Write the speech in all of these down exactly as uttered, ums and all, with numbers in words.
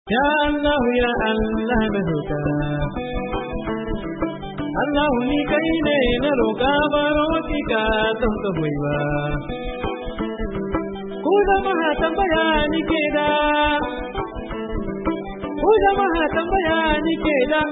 Ya Allah ya Allah na roƙa Allah ni kai ne na roƙa baro ki ka don ka hoiwa ku jama'a tambaya ni ke da ku jama'a tambaya ni ke da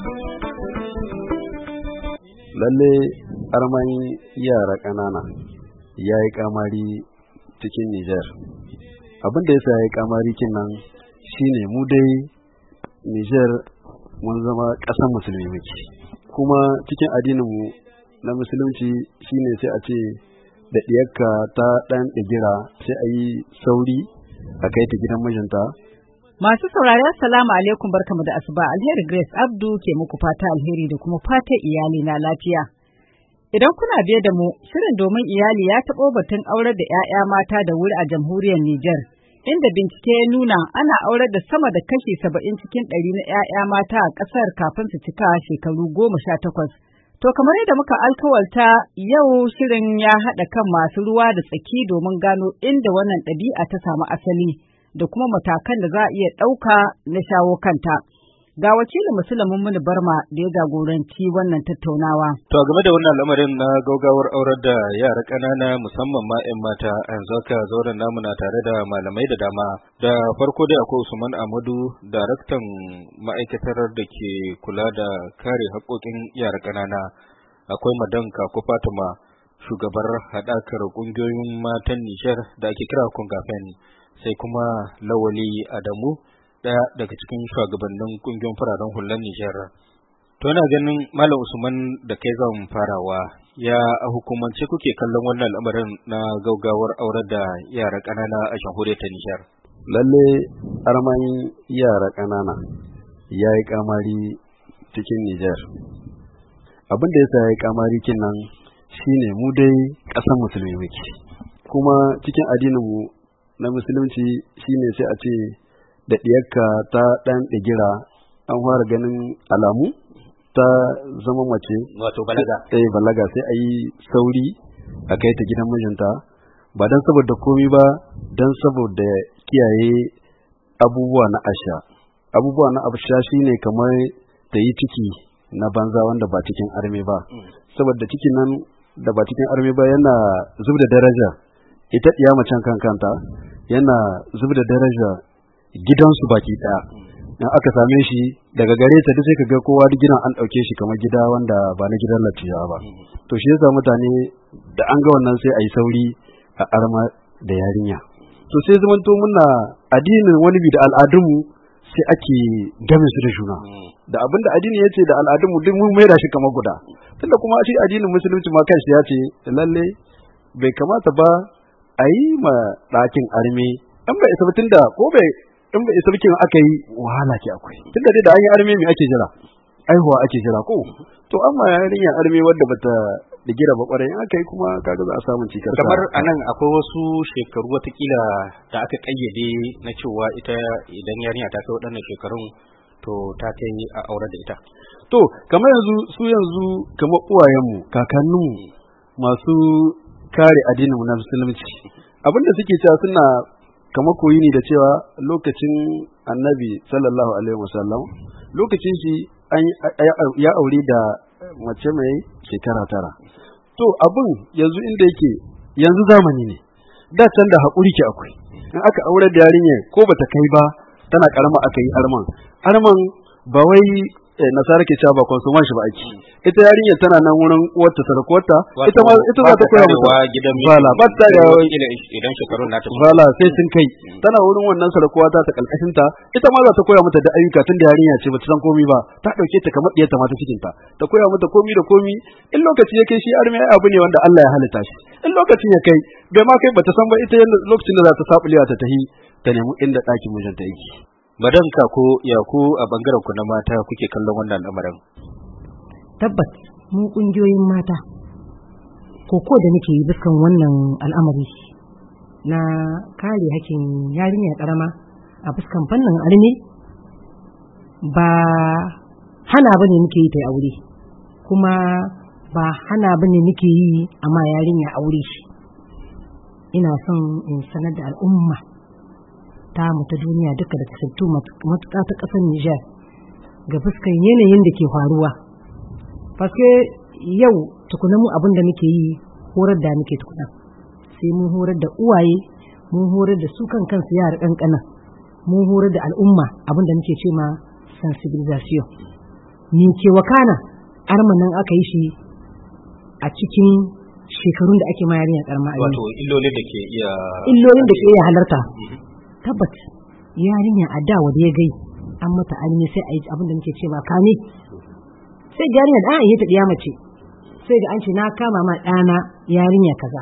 lalle arman yara ƙanana yayi kamari cikin Niger. Abin da yasa yayi kamari kin nan shine mu dai Niger mun zama ƙasar musulmi muke, kuma cikin addinin mu na musulunci shine sai a ce da diyarka ta dan digira sai a yi sauri a kai ta gidan mijinta. Masu saurari assalamu alaikum, barkamu da asuba. Alheri Grace Abdu ke muku fata alheri da kuma fata iyali na lafiya. Idan kuna biye da mu, shirin domin iyali ya taɓo batun aurar da 'ya'ya mata da wuri a jamhuriyar Nijar, inda bincike ya nuna ana aurar da sama da kashi saba'in cikin ɗari na 'ya'ya mata a ƙasar kafin su cika shekaru goma sha takwas. To kamar yadda muka alkawalta, yau shirin ya haɗa kan masu ruwa da tsaki domin gano inda wannan ɗabi'a ta samu asali da kuma matakan da za a iya ɗauka na shawo kanta. Ga wakilin Musulmin Muni Barma da ya jagoranci wannan tattaunawa. To game da wannan lamarin na gaugawar aurar da yara ƙanana musamman ma 'yan mata, yanzu haka zauren namu na tare da malamai da dama. Da farko dai akwai Usman Amadu, daraktan ma'aikatar da ke kula da kare haƙƙoƙin yara ƙanana. Akwai Madan Kako Fatima, shugabar haɗakar ƙungiyoyin matan Nijar da ake kira Kungafen. Sai kuma Lawali Adamu, ɗaya daga cikin shugabannin ƙungiyar fararen hular Nijar. To ina ganin Malam Usman da kai zan farawa, ya a hukumance kuke kallon wannan al'amarin na gaugawar aurar da yara ƙanana a jamhuriyar ta Nijar? Lalle arman yara ƙanana ya yi kamari cikin Nijar. Abin da yasa ya yi kamari kin nan shine mu dai ƙasar musulmi muke, kuma cikin addinin mu na musulunci shine sai a ce da diyarka ta dan digira an fara ganin alamu ta zama mace, wato balaga. Eh balaga sai a yi sauri a kai ta gidan mijinta, ba dan saboda komai ba, dan saboda kiyaye abubuwa na asha. Abubuwa na asha shine kamar ta yi ciki na banza wanda ba cikin arme ba, saboda cikin nan da ba cikin arme ba yana zubda daraja ita diya macen kan kanta, yana zubda daraja gidansu baki daya. In aka same shi daga gare ta duk sai ka ga kowa duk gidan an dauke shi kamar gida wanda ba na gidan latiya ba. To shi yasa mutane da an ga wannan sai a yi sauri a arma da yarinya. To sai zaman to muna addinin wani bi da al'adunmu sai ake game su da juna, da abinda addini yace da al'adunmu duk mun maida shi kamar guda. Tunda kuma shi addinin musulunci ma kanshi ya ce lalle bai kamata ba a yi ma ɗakin arme an bai isa tunda ko bai in bai isa bikin aka yi wahala ke akwai, tunda dai da an yi arme me ake jira, aihuwa ake jira ko. To amma yarinya arme wadda bata digira ba kwarai aka yi kuma kaga za a samu cikar. Kamar anan akwai wasu shekaru watakila da aka kayyade na cewa ita idan yarinya ta kai waɗannan shekarun to ta kai a aure da ita. To kamar yanzu su yanzu kamar uwayenmu kakanninmu masu kare addinin mu na musulunci, abinda suke cewa suna kamar koyi ne da cewa lokacin Annabi sallallahu alaihi wasallam lokacin shi an ya aure da mace mai shekara tara. To abin yanzu inda yake yanzu zamani ne, da can da haƙuri ke akwai, in aka aure da yarinya ko bata kai ba tana karama aka yi arman arman ba wai nasara ke cewa ba konsuman shi ba ake. Ita yarinya tana nan wurin uwarta sarakuwarta, ita ma ita za ta koya mata gidan bala ba ta ga idan shekarun nata bala sai sun kai tana wurin wannan sarakuwa ta ta kalkashin ta, ita ma za ta koya mata da ayyuka tun da yarinya ce ba ta san komai ba, ta dauke ta kamar diyarta ma ta cikin ta ta koya mata komai da komai. In lokaci ya kai shi arme abu ne wanda Allah ya halitta shi, in lokacin ya kai bai ma kai bata san ba ita lokacin da za ta sabuliya ta tahi ta nemi inda ɗakin mijinta yake. Madan Kako, ya ku a bangaren ku na mata kuke kallon wannan al'amarin? Tabbas mu kungiyoyin mata koko da nake yi biskan wannan al'amari na kare hakkin yarinya karama a fuskan fannin arme ba hana bane muke yi ta aure, kuma ba hana bane muke yi amma yarinya aure shi. Ina son in sanar da al'umma ta mu ta duniya duka da tasattu matuƙa ta ƙasar Nijar ga fuskan yanayin da ke faruwa. Paske yau tukuna mu abin da muke yi horar da muke tukuna. Sai mun horar da uwaye, mun horar da su kan kansu yara ƙanƙana, mun horar da al'umma abin da muke ce ma sensibilisation. Ni ke wakana arman nan aka yi shi a cikin shekarun da ake ma yarinya karma a wato illolin da ke iya illolin da ke iya halarta. Tabbat yarinya a da wanda ya gai an mata almi sai a yi abin da muke ce ma kame. Sai yarinya da an yi ta diya mace sai ga an ce na kama ma ɗana yarinya kaza.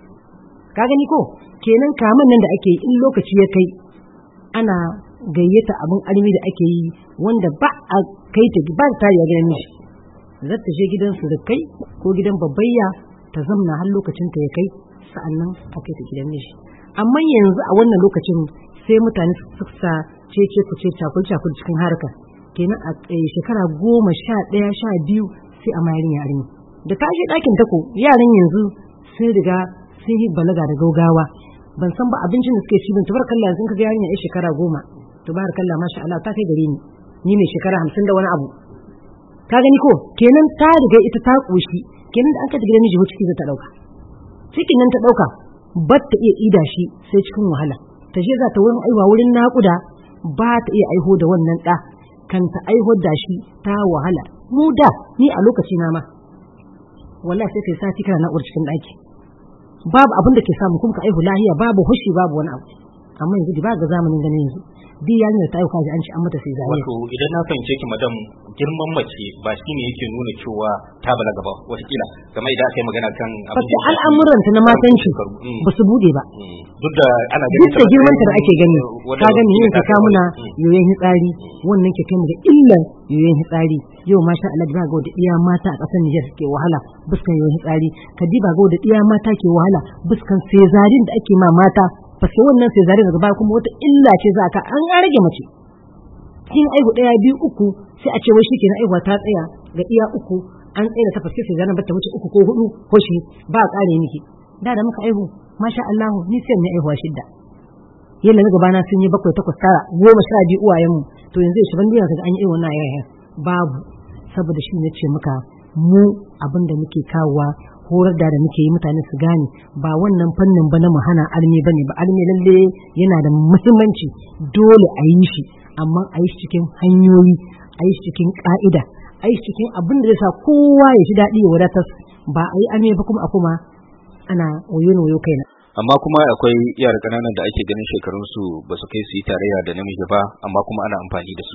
Ka gani ko kenan kaman nan da ake yi in lokaci ya kai ana gayyata abin almi da ake yi wanda ba a kai ta ba ta ya gidan miji. Zata je gidan surukai ko gidan babbayya ta zamna har lokacin ta ya kai sa'annan a kai ta gidan miji. Amma yanzu a wannan lokacin sai mutane su sa cece ku ce cakul cakul cikin harka kenan a shekara goma sha ɗaya sha biyu sai a mayarin yarin da ta je ɗakin tako yaran yanzu sai riga sai yi balaga da gaugawa ban san ba abincin da suke ci ban tabarakallah yanzu kaga yarinya ai shekara goma tabarakallah masha Allah ta kai gare ni ni ne shekara hamsin da wani abu ka gani ko kenan ta riga ita ta koshi kenan da aka ta gidan miji wacce ciki ta dauka cikin nan ta dauka ba ta iya ida shi sai cikin wahala ta je za ta wurin aiwa wurin naƙuda ba ta iya aiho da wannan ɗa kan ta aiho da shi ta wahala mu da ni a lokaci na ma wallahi sai kai sati kana na'urar cikin ɗaki babu abin da ke samu kuma ka aihu lahiya babu hushi babu wani abu amma yanzu da ba ga zamanin ganin yanzu bi ya nuna ta aihu kaji an ci an mata sai zai wato idan na fahimce ki madam girman mace ba shi ne yake nuna cewa ta balaga ba watakila kamar idan aka yi magana kan abin da al'amuranta na matanci ba su bude ba duk da ana ganin duk da girmanta da ake gani ka gani yin ka muna yoyon hitsari wannan ke kai mu da illan yoyon hitsari yau masha Allah ba ga da iya mata a ƙasar Niger suke wahala buskan yoyon hitsari ka diba ga da iya mata ke wahala buskan sezarin da ake ma mata parce wannan sezarin daga baya kuma wata illa ce za ka an rage mace kin aihu daya biyu uku sai a ce wai shikenan aihuwa ta tsaya ga iya uku an tsaya da tafasir sezarin ba ta wuce uku ko hudu ko shi ba kare miki da da muka aihu masha Allah ni sai ne aihuwa shidda yalla na gaba na sun yi bakwai takwas tara goma sha biyu uwayen mu to yanzu shi ban duniya kaga an yi wannan yaya babu saboda shi ne ce muka mu abinda muke kawowa horar da da muke yi mutane su gane ba wannan fannin ba na mu hana almi bane ba almi lalle yana da muhimmanci dole a yi shi amma a yi shi cikin hanyoyi a yi shi cikin ka'ida a yi shi cikin abin da zai sa kowa ya ji daɗi ya wadatar ba a yi almi ba kuma a kuma ana wayo wayo kaina amma kuma akwai yara ƙananan da ake ganin shekarunsu ba su kai su yi tarayya da namiji ba amma kuma ana amfani da su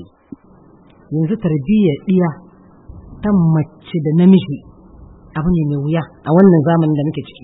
yanzu tarbiyyar ɗiya ta mace da namiji abu ne mai wuya a wannan zamanin da muke ciki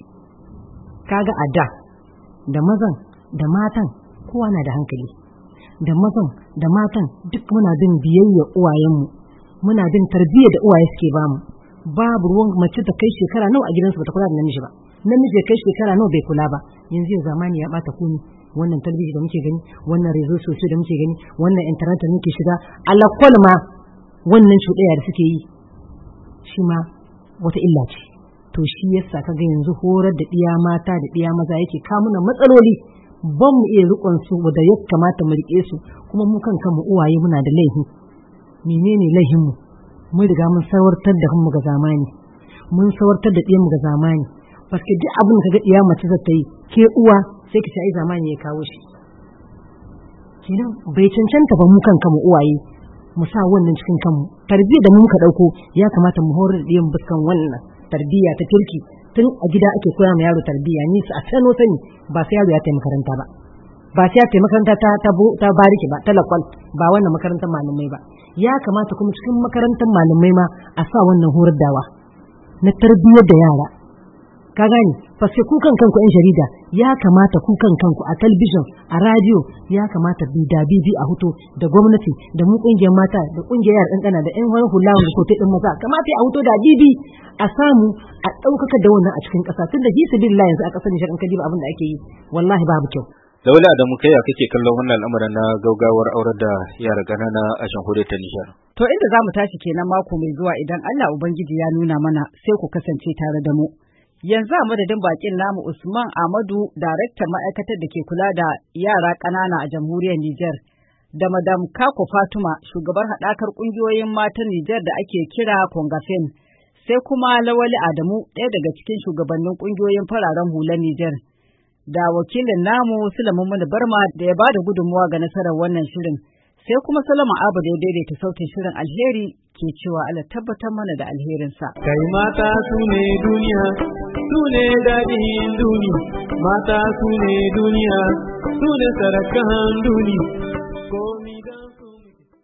kaga a da da mazan da matan kowa na da hankali da mazan da matan duk muna bin biyayya uwayenmu muna bin tarbiyyar da uwaye suke bamu babu ruwan mace ta kai shekara nawa a gidansu bata kula da namiji ba namiji ya kai shekara nawa bai kula ba yanzu zamani ya bata kuni wannan talabijin da muke gani wannan rezo sosai da muke gani wannan internet da muke shiga alakwal ma wannan cuɗaya da suke yi shi ma wata illa ce to shi yasa kaga yanzu horar da ɗiya mata da ɗiya maza yake kamuna matsaloli ban mu iya rikon su da ya kamata mu rike su kuma mu kan kanmu uwaye muna da laifi menene laifin mu mun riga mun sawartar da mu ga zamani mun sawartar da ɗiyan mu ga zamani paske duk abin da kaga ɗiya mace za ta yi ke uwa sai ki ce ai zamani ya kawo shi kenan bai cancanta ba mu kan kanmu uwaye mu sa wannan cikin kanmu tarbiyya da mun ka dauko ya kamata mu horar da yin buskan wannan tarbiyya ta kirki tun a gida ake koya ma yaro tarbiyya ni su a sano sani ba sai yaro ya tafi makaranta ba ba sai ya tafi makaranta ta ta bariki ba ta lakwal ba wannan makarantar malamai ba ya kamata kuma cikin makarantar malamai ma a sa wannan horar dawa na tarbiyyar da yara ka gani fa sai ku kan kanku yan jarida ya kamata ku kan kanku a talbijin a radio ya kamata bi da bibi a huto da gwamnati da mu kungiyar mata da kungiyar yar kankana da yan wani hulawa da kote din maza kamata a huto da bibi a samu a daukaka da wannan a cikin kasa tunda fi sabilillah yanzu a kasar Nijar an kaji ba abin da ake yi wallahi babu kyau Laula da mu kai kake kallon wannan al'amarin na gaugawar aurar da yara ganana a jamhuriyar ta Nijar to inda zamu tashi kenan mako mai zuwa idan Allah ubangiji ya nuna mana sai ku kasance tare da mu Yanzu a madadin bakin namu Usman Ahmadu, daraktan ma'aikatar da ke kula da yara ƙanana a jamhuriyar Nijar, da Madam Kako Fatuma, shugabar haɗakar ƙungiyoyin matan Nijar da ake kira Kongafen, sai kuma Lawali Adamu, ɗaya daga cikin shugabannin ƙungiyoyin fararen hular Nijar, da wakilin namu Sulaiman Muni Barma da ya bada gudunmuwa ga nasarar wannan shirin, sai kuma Solomon Abu da ya daidaita sautin shirin. Alheri ke cewa Allah tabbatar mana da alherinsa. Kai mata su ne duniya, su ne daɗin duniya, mata su ne duniya, su ne sarakan duniya.